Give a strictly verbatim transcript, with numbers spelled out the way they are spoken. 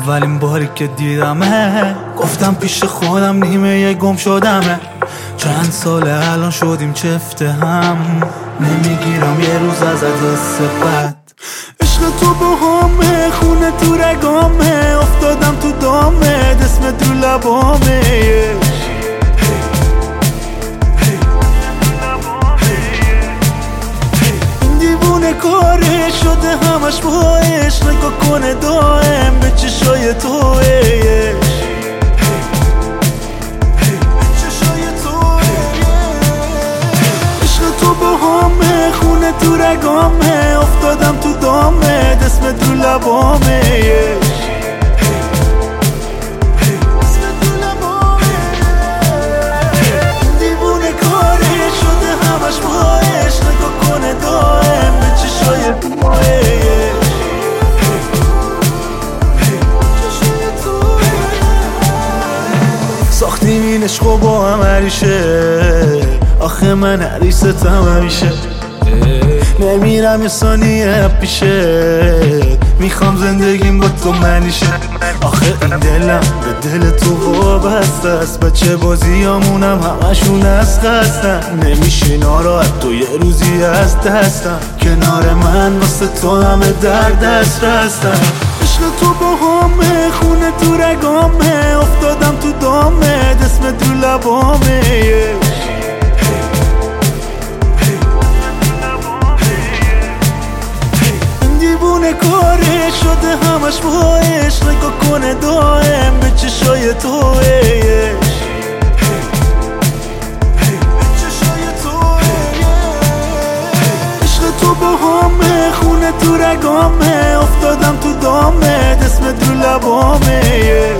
اولین باری که دیدمه گفتم پیش خودم نیمه گم شدمه. چند ساله الان شدیم چفته هم، نمیگیرم یه روز ازت حس بد. عشق تو با همه خونه تو رگامه، افتادم تو دامه اسمت رو لبامه. این دیوونه کاره شده همش با عشق، نگاه کنه دائم به چشای توه. تو با همه خونه تو رگامه، افتادم تو دامه اسمت رو لبامه. دیوونه کاره شده همش با عشق، نگاه کنه دائم به چشای توه. ساختیم این عشقو با هم عریشه، آخه من حریستم همیشه. نمیرم یه ثانیه پیشه، میخوام زندگیم با تو منیشه. آخه این دلم به دل تو وابسته است، بچه بازیامونم همشون از خستن. نمیشه ناراحت تو یه روزی از دستم، کنار من واسه تو همه در دست رستم. عشق تو با همه خونه تو رگامه، افتادم تو دامه اسمت رو لبامه. دیوونه کاره شده همش با عشق، نگاه کنه دائم به چشای توه. عشق تو با همه خونه تو رگامه، افتادم تو دامه اسمت رو لبامه.